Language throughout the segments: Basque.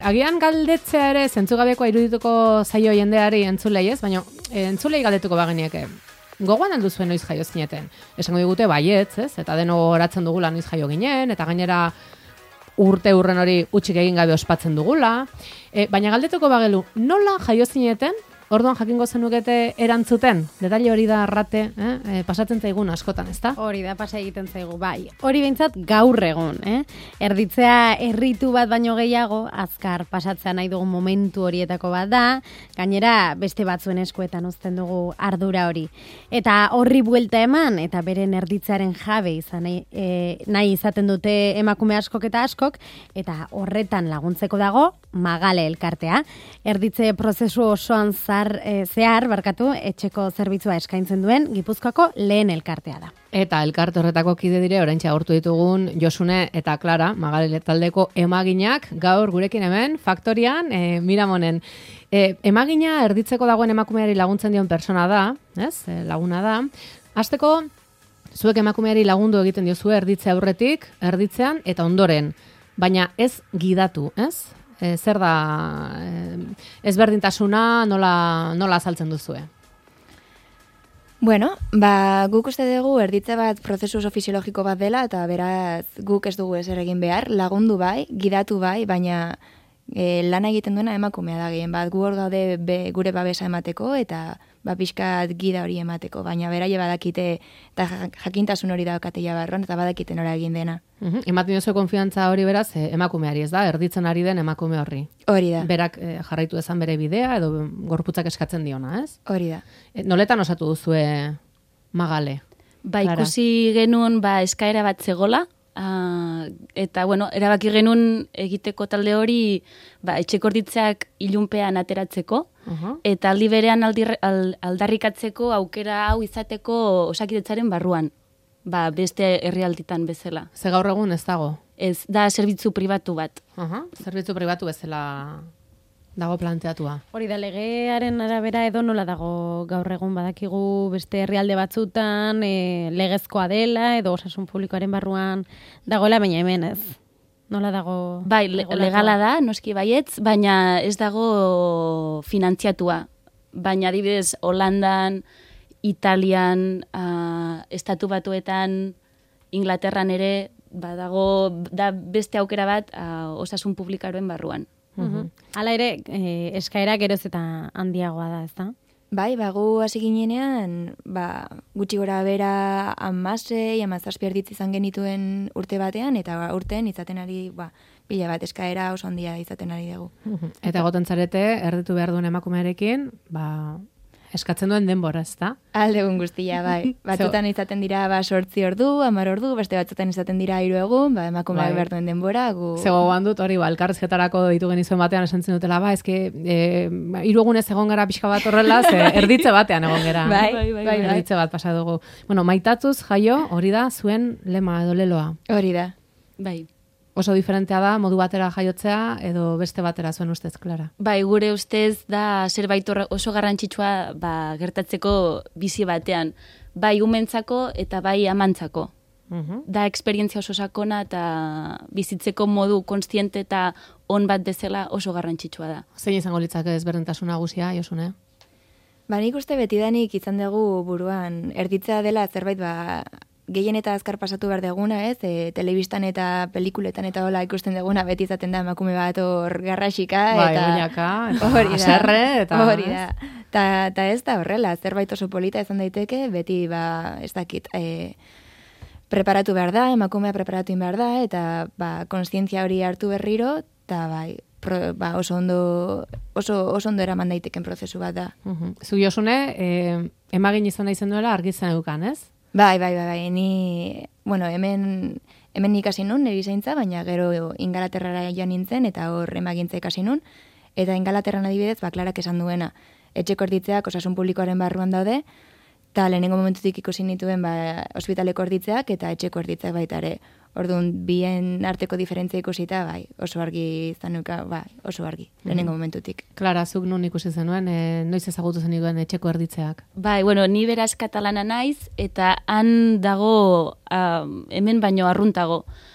Agian galdetzea ere zentzugabekoa irudituko zaio jendeari entzulei ez, baina entzulei galdetuko bagenieke. Gogoan alduzuen noiz jaio zineten. Esango digute baietz, ez? Eta deno horatzen dugula noiz jaio ginen, eta gainera urren hori utxik egin gabe ospatzen dugula. Baina galdetuko bagelu, nola jaio zineten? Orduan jakingo zenukete erantzuten, detalle hori da arrate, pasatzen zaigun askotan, ezta? Hori da, pasa egiten zaigu, bai. Hori behintzat gaur egun, Erditzea erritu bat baino gehiago, azkar pasatzea nahi dugun momentu horietako bat da, gainera beste batzuen eskuetan uzten dugu ardura hori. Eta horri buelta eman, eta beren erditzearen jabe izan nahi izaten dute emakume askok eta askok, eta horretan laguntzeko dago Magale elkartea. Erditze prozesu osoan zehar, etxeko zerbitzua eskaintzen duen Gipuzkoako lehen elkartea da. Eta elkarte horretako kide dire, oraintxe agurtu ditugun Josune eta Clara, Magale taldeko emaginak, gaur gurekin hemen, Faktorian, Miramonen. Emagina erditzeko dagoen emakumeari laguntzen dion persona da, ez? Laguna da. Hasteko, zuek emakumeari lagundu egiten diozue erditze aurretik, erditzean eta ondoren, baina ez gidatu, ez? Zer da ezberdintasuna nola azaltzen duzue? Bueno, guk uste dugu erditze bat prozesu oso fisiologiko bat dela, eta beraz guk ez dugu ezer egin behar, lagundu bai, gidatu bai, baina lana egiten duena emakumea da gehien bat, gu hor gaude gure babesa emateko, eta pixkat gida hori emateko, baina beraie badakite, eta jakintasun hori daukate jabarron, eta badakite nora egin dena. Ematen duzu konfiantza hori beraz emakumeari, ez da? Erditzen ari den emakume horri. Hori da. Berak jarraitu dezan bere bidea edo gorputzak eskatzen diona, ez? Hori da. Noletan osatu duzue Magale? Ikusi genuen eskaera bat zegola, eta erabaki genuen egiteko talde hori etxeko erditzeak ilunpean ateratzeko, eta aldi berean aldarrikatzeko aukera hau izateko Osakidetzaren barruan. Beste herrialditan bezala. Ze gaur egun ez dago? Ez, da zerbitzu pribatu bat. Zerbitzu pribatu bezala dago planteatua. Hori da, legearen arabera edo nola dago gaur egun badakigu beste herrialde batzutan legezkoa dela edo osasun publikoaren barruan dagoela, baina hemen ez. Nola dago? Bai, legala da, noski baietz, baina ez dago finantziatua. Baina adibidez, Holandan, Italian, Estatu Batuetan, Inglaterran ere, badago da beste aukera bat osasun publikaroen barruan. Hala ere, eskaera geroz eta handiagoa da, ez da? Bai, gu hasi ginenean, gutxi gora bera 16-17 erditz izan genituen urte batean, eta urten izaten ari, pila bat eskaera oso handia izaten ari dugu. Eta egoten zarete, erditu behar duen emakumearekin, eskatzen duen denbora, ez da? Aldegun guztia, bai. Batzutan izaten dira 8 ordu, 10 ordu, beste batzutan izaten dira 3 egun, emakumeak behar duen denbora. Zego dut hori, elkarrizketarako ditu genizuen batean esantzen dutela, eske 3 egunez egon gara pixka bat horrela, erditze batean egon gara. Bai. Erditze bat pasa dugu. Bueno, maitatuz jaio, hori da zuen lema edo leloa. Hori da. Bai. Oso diferentea da, modu batera jaiotzea, edo beste batera zuen ustez, Clara? Bai, gure ustez da zerbait oso garrantzitsua gertatzeko bizi batean. Bai umentzako eta bai amantzako. Da esperientzia oso sakona eta bizitzeko modu kontziente eta on bat bezala oso garrantzitsua da. Zein izango litzake ezberdintasun nagusia, Josune? Nik uste betidanik izan dugu buruan, erditzea dela zerbait gehien eta azkar pasatu behar deguna, ez? Telebistan eta pelikuletan eta hola ikusten deguna beti izaten da emakume bat hor garrasika. Oinaka, haserre, eta... Hori da. Ta ez da horrela, zerbait oso polita izan daiteke, beti ez dakit, preparatu behar da, emakumea preparatu behar da, eta kontzientzia hori hartu berriro, eta oso ondo eraman daiteken prozesu bat da. Zu Josune, emagin izan da izan duela argitzen edukan, ez? Bai, ni, hemen ikasi nun, erizaintza, baina gero Ingalaterrara joan nintzen, eta hor emagintza ikasi nun, eta Ingalaterran adibidez, Klarak esan duena, etxeko erditzeak osasun publikoaren barruan daude, eta lehenengo momentutik ikusi nituen ospitaleko erditzeak, eta etxeko erditzeak baita ere. Orduan, bien arteko diferentzia ikusita, oso argi zanuka, oso argi, lehenengo momentutik. Clara, zuk nun ikusi zenuen, noiz ezagutu zenituen etxeko erditzeak? Bai, ni beraz katalana naiz, eta han dago, hemen baino arruntago.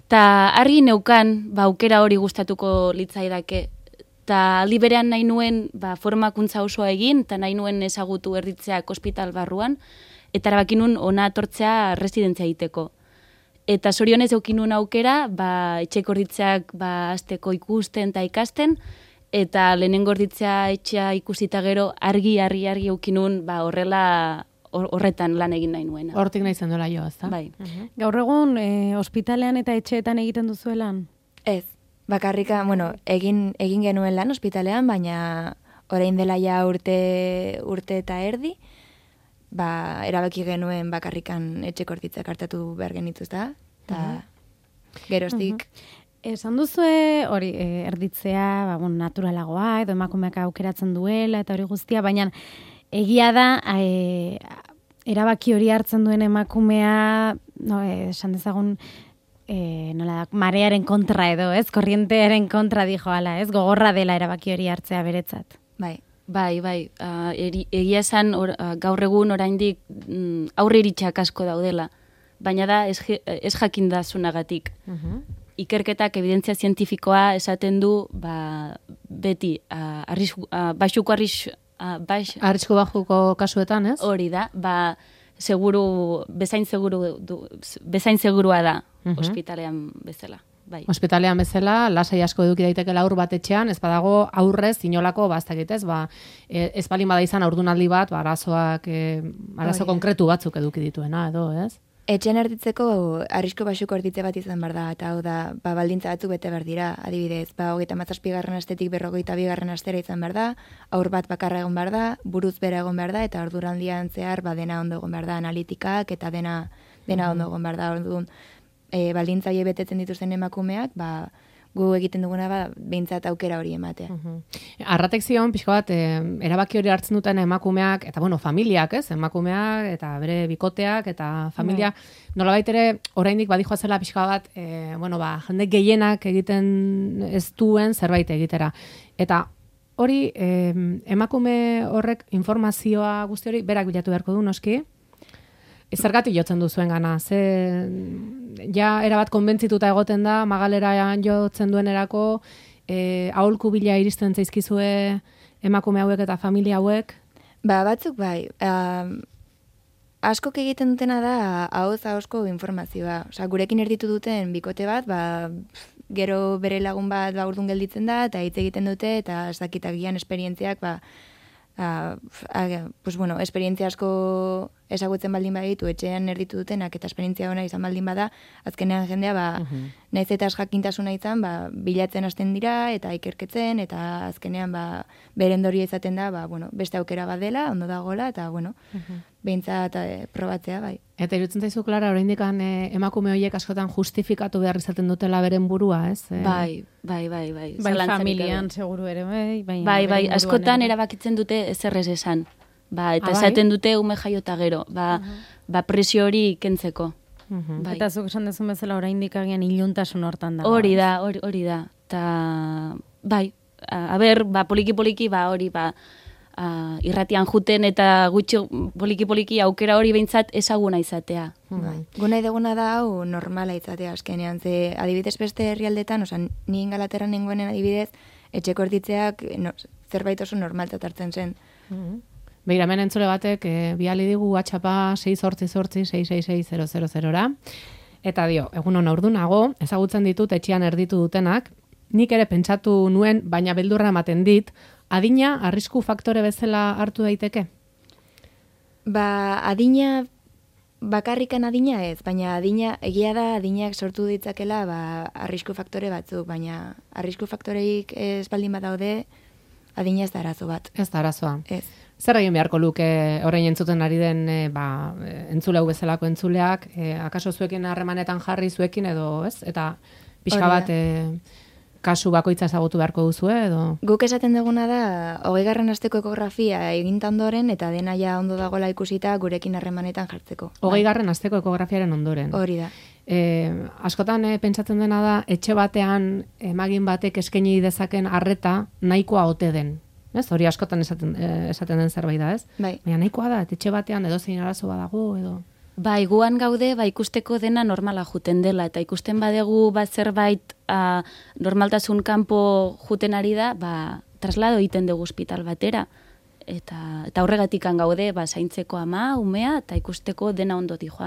Ta argi neukan, aukera hori gustatuko litzaidake. Ta aldi berean nahi nuen formakuntza osoa egin, eta nahi nuen ezagutu erditzeak ospital barruan, eta erabaki nuen ona etortzea residentzia egiteko. Eta zorionez eukin nuen aukera, etxeko erditzeak azteko ikusten eta ikasten, eta lehenengo erditzea etxea ikusita gero argi eukin nuen horretan lan egin nahi nuena. Hortik nahi zendola jo, ezta? Bai. Gaur egun, ospitalean eta etxeetan egiten duzu lan? Ez, bakarrika, egin genuen lan ospitalean, baina orain dela ja urte eta erdi, erabaki genuen bakarrikan etxeko erditzak hartatu behar genituz da, eta geroztik. Esan duzue, hori, erditzea, naturalagoa, edo emakumeak aukeratzen duela, eta hori guztia, baina egia da, erabaki hori hartzen duen emakumea, esan dezagun, marearen kontra edo, ez? Korrientearen kontra dijo ala, ez? Gogorra dela erabaki hori hartzea beretzat. Bai. Egia esan gaur egun oraindik aurre iritsak asko daudela, baina da ez jakindazunagatik. Ikerketak evidentzia zientifikoa esaten du beti arrisku bajuko kasuetan, ez? Hori da, bezain segurua da ospitalean bezala. Bai. Ospitalean bezala, lasai asko eduki daiteke aur bat etxean, ez badago aurrez inolako bastakitez, ez balin bada izan aurdunaldi bat, arazo konkretu batzuk eduki dituena, edo, ez? Etxean erditzeko arrisku baxuko erditze bat izan behar da, eta hau da, baldintza batzuk bete behar dira, adibidez, 37. astetik 42. astera izan behar da, aur bat bakarra egon behar da, buruz bera egon behar da, eta orduraldian zehar dena ondo egon behar da, analitikak, eta dena ondo egon behar da, orduan, baldintza hori betetzen dituzten emakumeak, gu egiten duguna behintzat aukera hori ematea. Arratek zion, pixko bat, erabaki hori hartzen duten emakumeak, eta familiak, ez? Emakumeak, eta bere bikoteak, eta familia, nolabait ere, oraindik badijoa zela pixko bat, jende gehienak egiten ez duen zerbait egitera. Eta hori, emakume horrek informazioa guzti hori, berak bilatu beharko du, noski? Zergatik jotzen duzuen gana, erabat konbentzituta egoten da, magalera jotzen duenerako, aholku bila iristen zaizkizue emakume hauek eta familia hauek? Batzuk bai, askok egiten dutena da ahoz-ahozko informazioa. Gurekin erditu duten bikote bat, gero bere lagun bat urdun gelditzen da, eta hitz egiten dute, eta ez dakitak gian esperientziak, esperientzia asko ezagutzen baldin baditu, etxean erditu dutenak eta esperientzia ona izan baldin bada, azkenean jendea, naiz eta jakintasuna izan, bilatzen hasten dira, eta ikerketzen, eta azkenean bere ondoria izaten da, beste aukera bat dela, ondo dagoela, eta behintzat probatzea, bai. Eta irutzen zaizu, Klara, oraindik emakume horiek askotan justifikatu behar izaten dutela beren burua, ez? Bai. Bai, familian, seguru ere, bai. Bai, askotan erabakitzen dute ezerrez esan. Eta esaten dute ume jaiota gero, presio hori kentzeko. Eta zuk esan dezun bezala oraindik agian iluntasun hortan da. Hori da. Ta, poliki-poliki, hori, irratian juten eta gutxi poliki-poliki aukera hori behintzat ezaguna izatea. Guna ideguna da hau normala izatea azkenean, ze adibidez beste herrialdetan, ni Ingalaterran nengoenen adibidez, etxeko erditzeak zerbait oso normaltzat hartzen zen. Begira, hemen entzule batek, biali digu WhatsAppa 688-666-000-ra, eta dio, egun hona urdunago, ezagutzen ditut etxean erditu dutenak, nik ere pentsatu nuen, baina beldurra ematen dit, adina arrisku faktore bezala hartu daiteke? Adina, bakarrikan adina ez, baina egia da adinak sortu ditzakela arrisku faktore batzuk, baina arrisku faktoreik ez baldin bat daude, adina ez da arazo bat. Ez da arazoa. Ez. Zer egin beharko luke orain entzuten ari den entzule hau bezalako entzuleak, akaso zuekin harremanetan jarri zuekin edo, ez? Eta pixka bat kasu bakoitza ezagutu beharko duzu, edo? Guk esaten duguna da, 20. asteko ekografia eginta ondoren, eta dena ja ondo dagoela ikusita gurekin harremanetan jartzeko. 20. asteko ekografiaren ondoren. Hori da. Askotan pentsatzen dena da, etxe batean emagin batek eskaini dezaken arreta nahikoa ote den. Ez? Hori askotan esaten den zerbait da, ez? Bai. Baina nahikoa da, etxe batean edozein arazo badago, edo... Bai, guan gaude, ikusteko dena normala juten dela, eta ikusten badegu bat zerbait normaltasun kanpo juten ari da, traslado egiten dugu hospital batera. Eta horregatikan gaude, zaintzeko ama, umea, eta ikusteko dena ondo dijoa.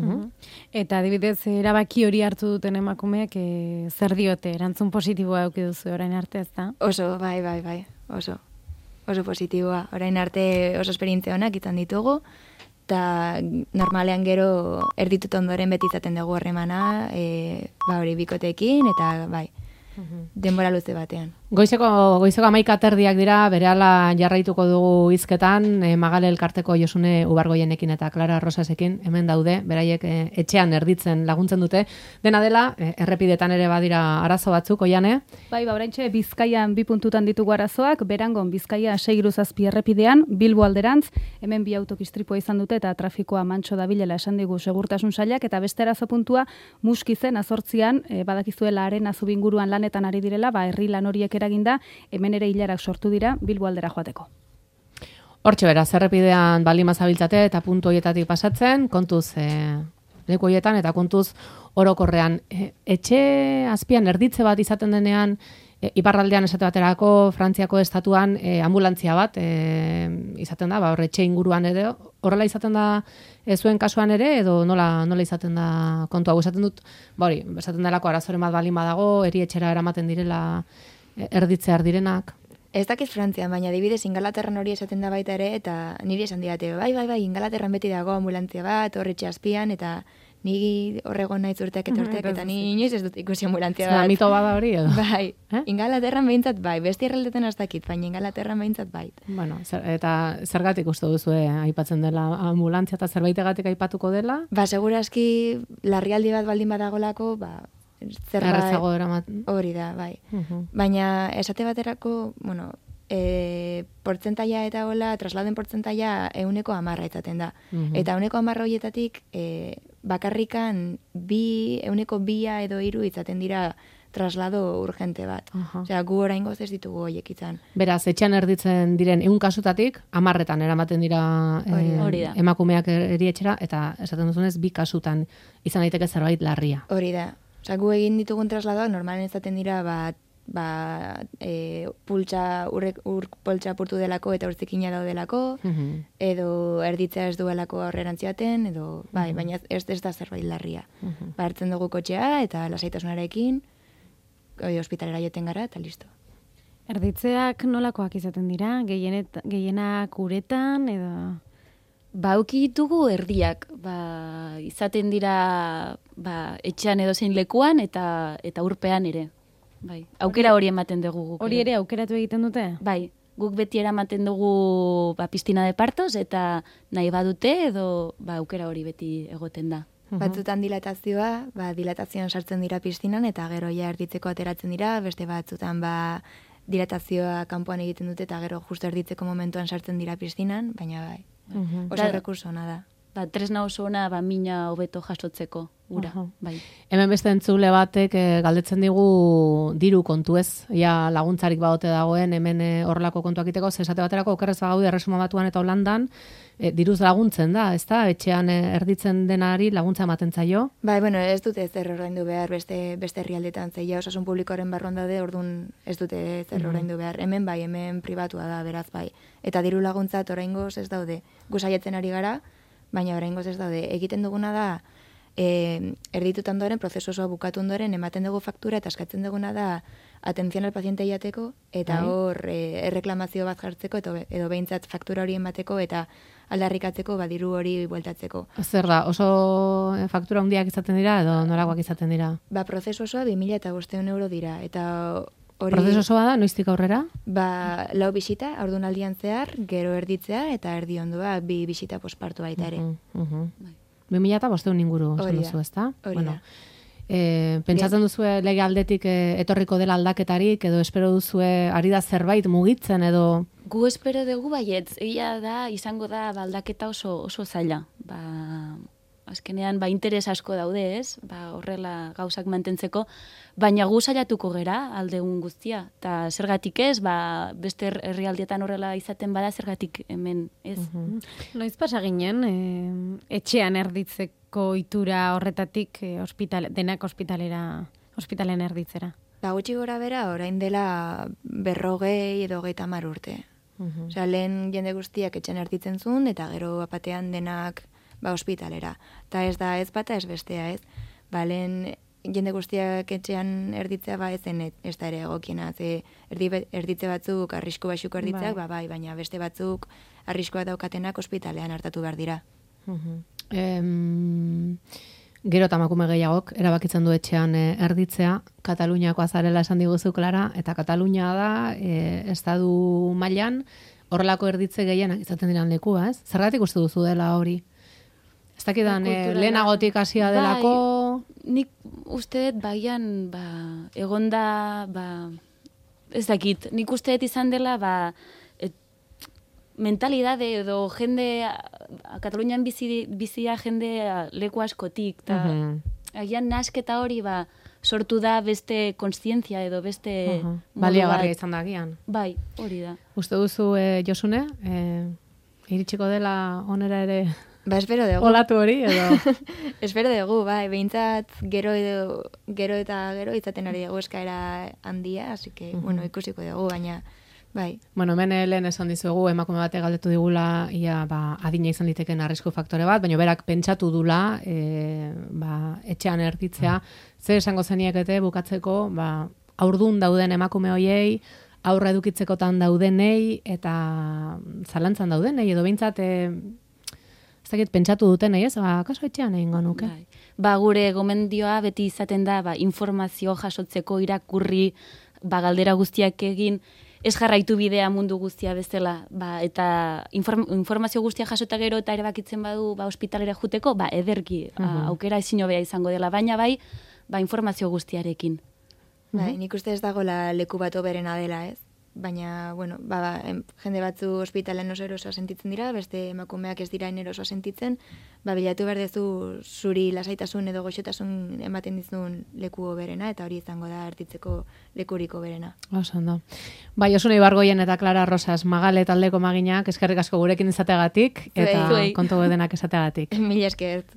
Eta adibidez, erabaki hori hartu duten emakumeak zer diote, erantzun positiboa eduki duzu orain arte, ez da? Oso, bai, oso positiboa. Orain arte oso esperientzia honak izan ditugu, eta normalean gero erditut ondoren beti izaten dugu harremana, hori bikoteekin, eta bai, denbora luze batean. Goizeko 11:00 dira, berehala jarraituko dugu hizketan, Magale elkarteko Josune Ubargoienekin eta Clara Rosasekin hemen daude, beraiek etxean erditzen laguntzen dute. Dena dela, errepidetan ere badira arazo batzuk, Oiane? Bai, oraintxe Bizkaian 2 puntutan ditugu arazoak, Berangon Bizkaia 6:07 errepidean, Bilbo alderantz, hemen 2 autok istripua izan dute eta trafikoa mantso dabilela esan digu segurtasun sailak, eta beste arazo puntua Muskizen 8an, badakizuela Arena Zubinguruan lanetan ari direla, herri lan horiek eraginda, hemen ere ilarak sortu dira Bilbo aldera joateko. Hortxe beraz, errepidean baldin bazabiltzate eta puntu horietatik pasatzen, kontuz leku horietan eta kontuz orokorrean. Etxe azpian erditze bat izaten denean, iparraldean esate baterako, Frantziako estatuan ambulantzia bat izaten da, etxe inguruan ere, horrela izaten da zuen kasuan ere, edo nola izaten da kontua. Esaten dut, esaten delako arazoren bat baldin badago, erietxera eramaten direla erditzear direnak. Ez dakit Frantzian, baina adibidez Ingalaterran hori esaten da baita ere, eta niri esan didate, bai, Ingalaterran beti dago ambulantzia bat, horretxe azpian, eta ni horregon nahi urteak eta ni inoiz ez dut ikusi ambulantzia bat. Mito bada hori edo? Bai, Ingalaterran behintzat bai, beste irraldetan ez dakit, baina Ingalaterran behintzat bai. Bueno, eta zergatik uste duzu aipatzen dela ambulantzia eta zerbaitegatik aipatuko dela? Segurazki larrialdi bat baldin badagolako, errazago eramaten. Hori da, bai. Baina esate baterako, portzentaia eta hola, trasladen portzentaia 110 izaten da. Eta 110 horietatik bakarrikan 2 edo 3 izaten dira traslado urgente bat. Osea, gu oraingoz ez ditugu horiek izan. Beraz, etxean erditzen diren 100 kasutatik 10etan eramaten dira emakumeak erietxera, eta esaten duzunez 2 kasutan izan daiteke zerbait larria. Hori da. Osea, gu egin ditugun trasladoak normalen izaten dira poltsa apurtu delako eta urtzikina daudelako, edo erditzea ez duelako aurrerantziaten, edo baina ez da zerbait larria. Hartzen dugu kotxea eta lasaitasunarekin, ospitalera joten gara eta listo. Erditzeak nolakoak izaten dira? Gehienak uretan, edo... Auki ditugu erdiak, izaten dira etxean edo zein lekuan eta urpean ere. Bai, aukera hori ematen dugu guk. Hori ere aukeratu egiten dute? Bai, guk beti eramaten dugu piztina de partos eta nahi badute edo aukera hori beti egoten da. Batzutan dilatazioa, dilatazioan sartzen dira piztinan eta gero ja erditzeko ateratzen dira, beste batzutan dilatazioa kanpoan egiten dute eta gero justo erditzeko momentuan sartzen dira piztinan, baina bai. Oso rekurso ona da. Tresna oso ona mina hobeto jasotzeko ura. Bai. Hemen beste entzule batek galdetzen digu diru kontu ez. Ja laguntzarik badote dagoen hemen horrelako kontuak iteko, esate baterako okerrez bagaude Erresuma Batuan eta Holandan diruz laguntzen da, ezta? Etxean erditzen denari laguntza ematen zaio. Bai, ez dute zer ordaindu behar beste herrialdetan, zeia osasun publikoaren barruan daude, orduan ez dute zer ordaindu behar. Hemen bai, hemen pribatua da, beraz bai. Eta diru laguntza oraingoz ez daude. Gu saiatzen ari gara, baina oraingoz ez daude. Egiten duguna da, erditut ondoren, prozesu osoa bukatu ondoren, ematen dugu faktura eta eskatzen duguna da atención al paciente jateko, eta hor erreklamazio bat jartzeko, edo behintzat faktura hori emateko, eta aldarrikatzeko diru hori bueltatzeko. Zer da, oso faktura handiak izaten dira, edo norakoak izaten dira? Prozesu osoa 2.500 euro dira, eta prozesu osoa da, noiztik aurrera? 4 bisita, haurdunaldian zehar, gero erditzea, eta erdi ondoa 2 bisita pospartu baita ere. 2.500 inguru esan duzu, ezta? Hori da. Pentsatzen duzue lege aldetik etorriko dela aldaketarik, edo espero duzue ari da zerbait mugitzen, edo... Gu espero dugu baietz, egia da, izango da aldaketa oso zaila. azkenean interes asko daude, ez? Horrela gauzak mantentzeko, baina gu saiatuko gera aldeun guztia. Ta zergatik ez, beste herrialdietan horrela izaten bada, zergatik hemen ez. Noiz pasa ginen, etxean erditzeko itura horretatik denak ospitalen erditzera? Gutxi gora bera, orain dela 40 edo 30 urte. Osea, lehen jende guztiak etxean erditzen zuen, eta gero batean denak ospitalera. Ta ez da ez bata ez bestea, ez? Lehen jende guztiak etxean erditzea ez da ere egokiena, ze erditze batzuk arrisku baxuko erditzeak, bai, baina beste batzuk arriskoa daukatenak ospitalean hartatu behar dira. Gero eta emakume gehiagok erabakitzen du etxean erditzea, Kataluniakoa zarela esan diguzu, Klara, eta Katalunia da, estadu mailan horrelako erditze gehienak izaten diran lekua, ez? Zergatik uste duzu dela hori? Ez dakidan, lehenagotik hasia delako... Nik uste dut baian, egonda, ez dakit, nik uste dut izan dela, mentalidade edo jende, Katalunian bizia jende leku askotik, eta agian nasketa hori sortu da beste kontzientzia edo beste... Baliagarria izan da agian. Bai, hori da. Uste duzu, Josune, iritsiko dela onera ere... Espero dugu. Olatu hori, edo... Espero dugu, behintzat gero eta gero izaten ari dugu eskaera handia, así que, ikusiko dugu, baina... Bai. Bueno, hemen lehen esan dizuegu, emakume batek galdetu digula, adina izan liteken arrisku faktore bat, baina berak pentsatu dula, etxean erditzea, ze esango zeniekete bukatzeko, haurdun dauden emakume hoiei, aurra edukitzekotan daudenei, eta zalantzan daudenei, edo behintzat, ez dakit pentsatu dutenei, ez? Kaso etxean egingo nuke. Gure gomendioa beti izaten da, informazio jasotzeko irakurri, galdera guztiak egin, ez jarraitu bidea mundu guztia bezala, eta informazio guztia jasota gero eta erabakitzen badu ospitalera juteko, ederki, aukera ezin hobea izango dela, baina informazio guztiarekin. Nik uste ez dagoela leku bat oberena dela, ez? Baina, jende batzu ospitalen oso erosoa sentitzen dira, beste emakumeak ez dira erosoa sentitzen, bilatu behar dezu zuri lasaitasun edo goxotasun ematen dizun leku oberena, eta hori izango da erditzeko lekuriko berena. Ondo. Josune Ibargoien eta Klara Rosas, Magale taldeko maginak, eskerrik asko gurekin izateagatik, eta kontu denak izateagatik. Mila esker.